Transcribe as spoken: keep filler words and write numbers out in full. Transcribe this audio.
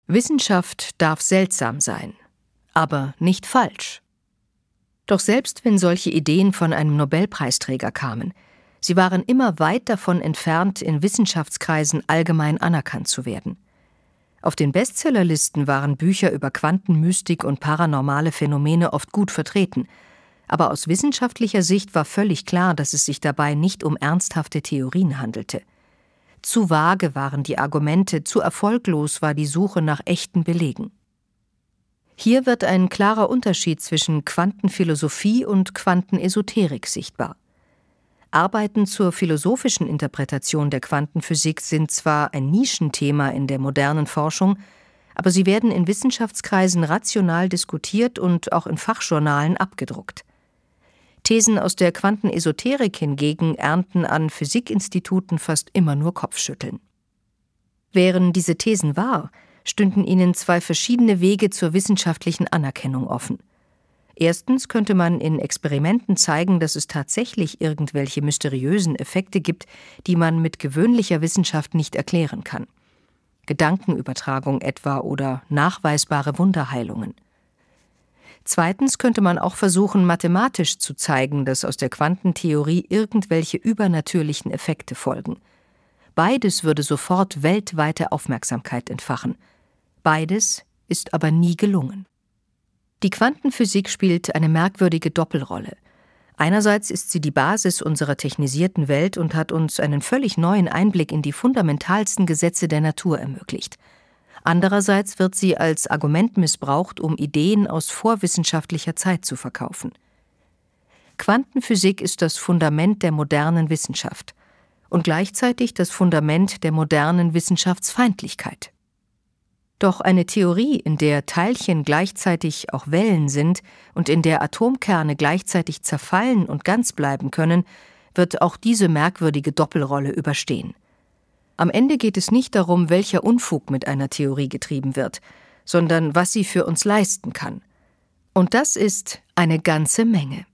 Wissenschaft darf seltsam sein, aber nicht falsch. Doch selbst wenn solche Ideen von einem Nobelpreisträger kamen, sie waren immer weit davon entfernt, in Wissenschaftskreisen allgemein anerkannt zu werden. Auf den Bestsellerlisten waren Bücher über Quantenmystik und paranormale Phänomene oft gut vertreten, aber aus wissenschaftlicher Sicht war völlig klar, dass es sich dabei nicht um ernsthafte Theorien handelte. Zu vage waren die Argumente, zu erfolglos war die Suche nach echten Belegen. Hier wird ein klarer Unterschied zwischen Quantenphilosophie und Quantenesoterik sichtbar. Arbeiten zur philosophischen Interpretation der Quantenphysik sind zwar ein Nischenthema in der modernen Forschung, aber sie werden in Wissenschaftskreisen rational diskutiert und auch in Fachjournalen abgedruckt. Thesen aus der Quantenesoterik hingegen ernten an Physikinstituten fast immer nur Kopfschütteln. Wären diese Thesen wahr, stünden ihnen zwei verschiedene Wege zur wissenschaftlichen Anerkennung offen. Erstens könnte man in Experimenten zeigen, dass es tatsächlich irgendwelche mysteriösen Effekte gibt, die man mit gewöhnlicher Wissenschaft nicht erklären kann. Gedankenübertragung etwa oder nachweisbare Wunderheilungen. Zweitens könnte man auch versuchen, mathematisch zu zeigen, dass aus der Quantentheorie irgendwelche übernatürlichen Effekte folgen. Beides würde sofort weltweite Aufmerksamkeit entfachen. Beides ist aber nie gelungen. Die Quantenphysik spielt eine merkwürdige Doppelrolle. Einerseits ist sie die Basis unserer technisierten Welt und hat uns einen völlig neuen Einblick in die fundamentalsten Gesetze der Natur ermöglicht. Andererseits wird sie als Argument missbraucht, um Ideen aus vorwissenschaftlicher Zeit zu verkaufen. Quantenphysik ist das Fundament der modernen Wissenschaft und gleichzeitig das Fundament der modernen Wissenschaftsfeindlichkeit. Doch eine Theorie, in der Teilchen gleichzeitig auch Wellen sind und in der Atomkerne gleichzeitig zerfallen und ganz bleiben können, wird auch diese merkwürdige Doppelrolle überstehen. Am Ende geht es nicht darum, welcher Unfug mit einer Theorie getrieben wird, sondern was sie für uns leisten kann. Und das ist eine ganze Menge.